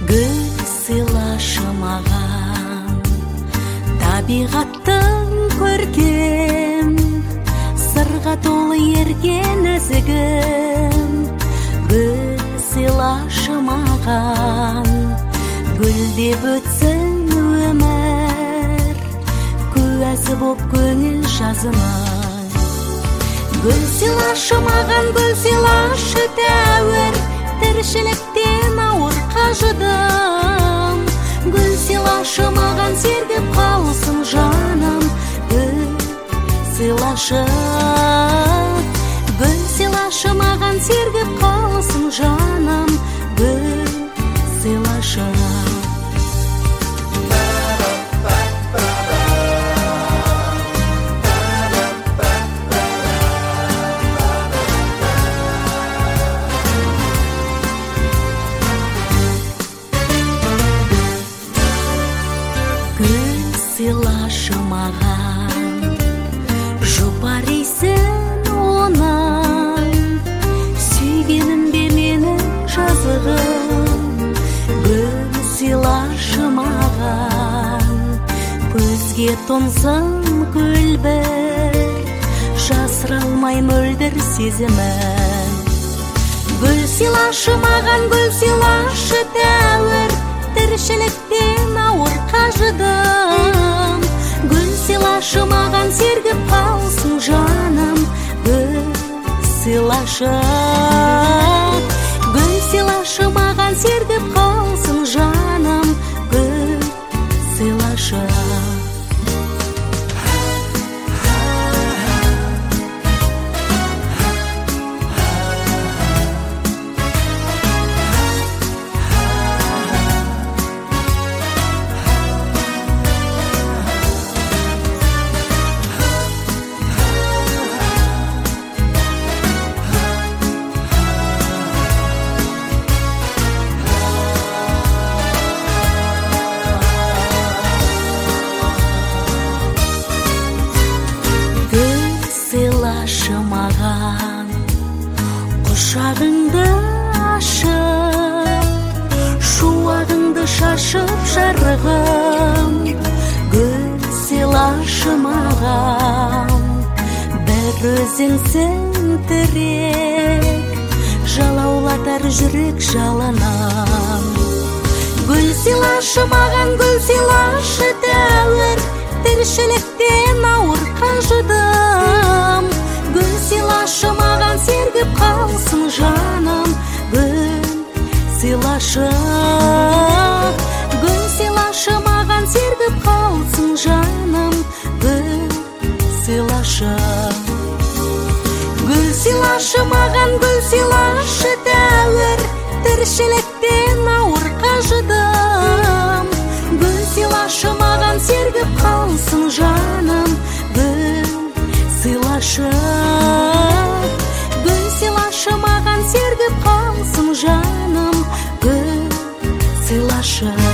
Гүл сыйлашы маған, табиғаттың көркем, сырға толы ерген нәзігім. Гүл сыйлашы маған, гүлдеп өтсін өмір, куәсі боп көңіл жазымын. Гүл сыйлашы маған, гүл сыйлашы тәуір, тіршіліктен ауыр қажыдым. Гүл сыйлашы маған, сергіп қалсын жаным. Гүл сыйлашы, гүл сыйлашы маған, сергіп қалсын жаным. Гүл сыйлашы. Гүл сыйлашы маған, жұпар иісін оның, сүйгенімде менің жазығым. Гүл сыйлашы маған, көзге тұнсын көлбір, жасыра алмай мөлдір сезімін. Гүл сыйлашы маған, гүл сыйлашы тәуір, тіршіліктен ауыр қажыдым. Гүл сыйлашы маған, сергіп қалсын жаным. Гүл сыйлашы, гүл сыйлашы маған, сергіп қалсын жаным. Гүл сыйлашы. Сыйлашы маған, құшағыңды ашып, шуағыңды шашып жарығым. Гүл сыйлашы маған, бір өзіңсің тірек, жалаулатар жүрек жалынам. Гүл сыйлашы маған, гүл сыйлашы тәуір, тіршіліктен ауыр қажыдым. Гүл сыйлашы маған, сергіп қалсын жаным. Гүл сыйлашы, гүл сыйлашы маған, сергіп қалсын жаным. Гүл сыйлашы, гүл сыйлашы маған, гүл сыйлашы тәуір, тіршіліктен ауыр қажыдым. Гүл сыйлашы маған, сергіп қалсын жаным. Гүл сыйлашы, гүл сыйлашы маған, сергіп қалсын жаным. Гүл сыйлашы.